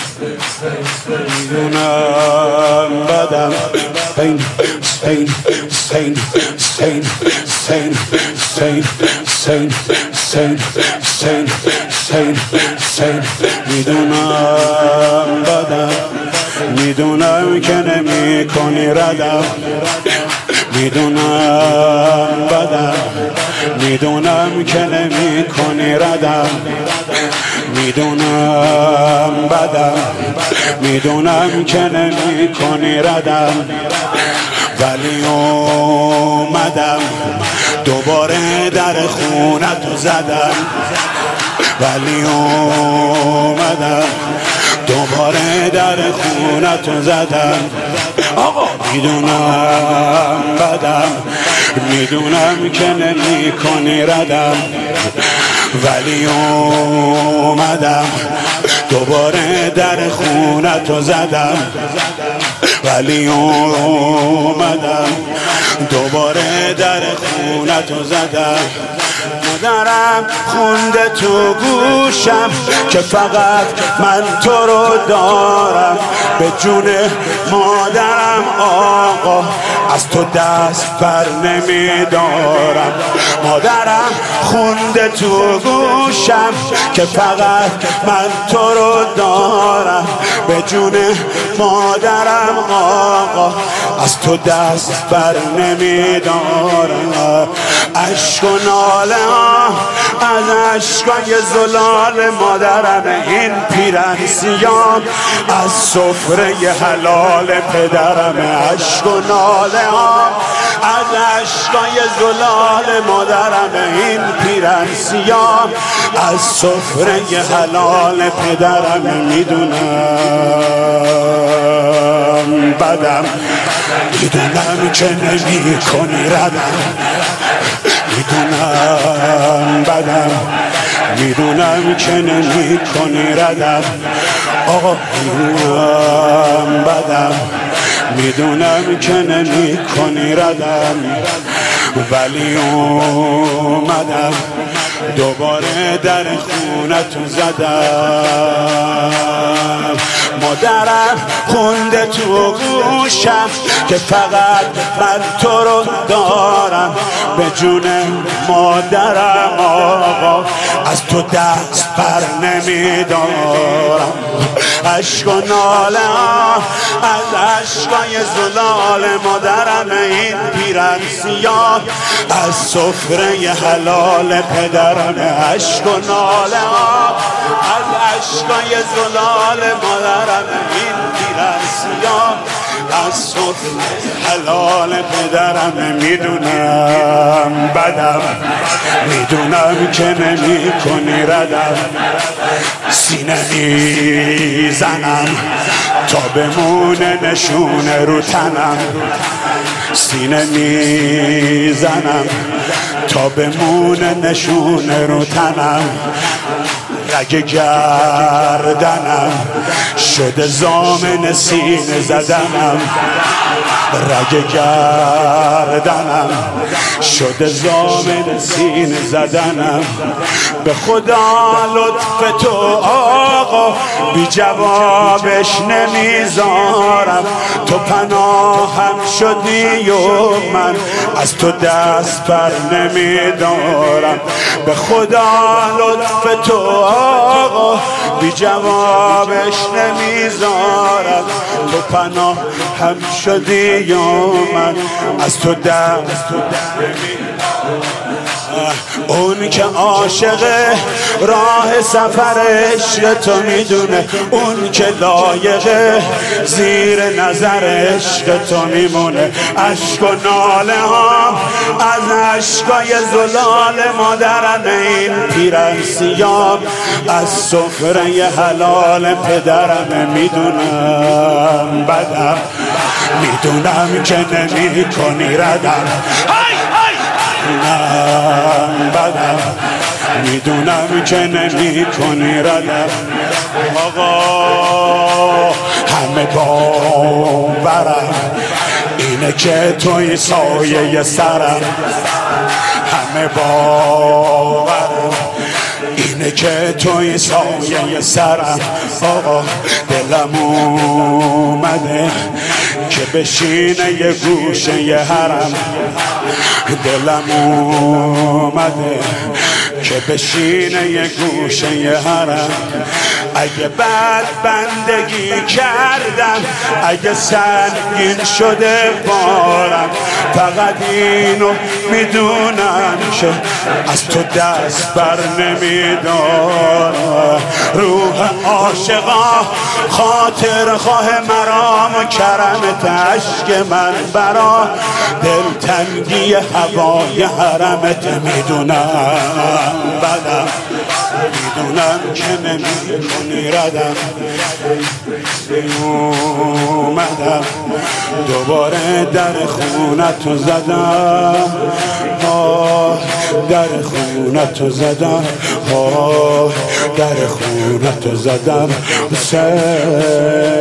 میدونم بدم سین سین سین سین سین سین سین سین سین سین سین میدونم بدم میدونم که نمی کنی ردم میدونم بدم میدونم که نمی کنی ردم میدونم بدم میدونم که نمی کنی ردم ولی اومدم دوباره در خونتو زدم ولی اومدم دوباره در خونتو زدم آقا میدونم بدم میدونم که نمی کنی ردم ولی اومدم دوباره در خونتو زدم ولی اومدم دوباره در خونتو زدم مادرم خونده تو گوشم که فقط من تو رو دارم به جون مادرم آقا از تو دست بر نمیدارم مادرم خونده تو گوشم که فقط من تو رو دارم به جون مادرم آقا از تو دست بر نمیدارم عشق و ناله ها از عشقای زلال مادرم این پیرن سیام از سفره حلال پدرم عشق و ناله ها از عشقای زلال مادرم این پیرن سیام از سفره حلال پدرم میدونم بدم میدونم که نمی کنی ردم میدونم بدم میدونم که نمی کنی ردم آقا میدونم بدم میدونم که نمی کنی ردم ولی اومدم دوباره در خونتو زدم مادرم خونده تو گوشم که فقط من تو رو دارم به جون مادرم آقا از تو دست بر نمیدارم عشق و ناله ها از عشقای زلال مادرم این پیرن سیاه از سفره حلال پدرم عشق و ناله ها از عشقای زلال مادرم این پیرن سیاه از سفره حلال پدرم میدونم بدم میدونم که نمی کنی ردم سینه میزنم تا بمونه نشونه رو تنم سینه میزنم تا بمونه نشونه رو تنم رگ گردنم شده زامن سینه زدنم رگ گردنم شده زامن سینه زدنم به خدا لطف تو آقا بی جوابش نمیذارم تو پناهم شدی و من از تو دست بر نمیدارم به خدا لطف تو آقا بی جوابش نمیذارم تو پناهم شدی و من از تو دست اون که عاشق راه سفر عشق تو میدونه اون که لایق زیر نظر عشق تو میمونه عشق و ناله ها از عشقای زلال مادرم این پیرن سیام از سفره حلال پدرم میدونم بدم میدونم که نمی کنی ردم میدونم بدم میدونم که نمی کنی ردم آقا همه باورم اینه که توی سایه سرم همه باورم اینه که توی سایه سرم آقا دلم اومده که بشینه یه گوشه یه حرم. دلم اومده که بشینه یه گوشه یه حرم. اگه بد بندگی کردم، اگه سنگین شده بارم، فقط اینو میدونم که از تو دست بر نمیدارم. روح عاشقا خاطر خواه مرام و کرمت عشق من برا دلتنگی هوای حرمت. میدونم بدم، میدونم که نمی‌کنی ردم. اومدم دوباره در خونتو زدم، در خونتو زدم، در خونتو زدم حسین.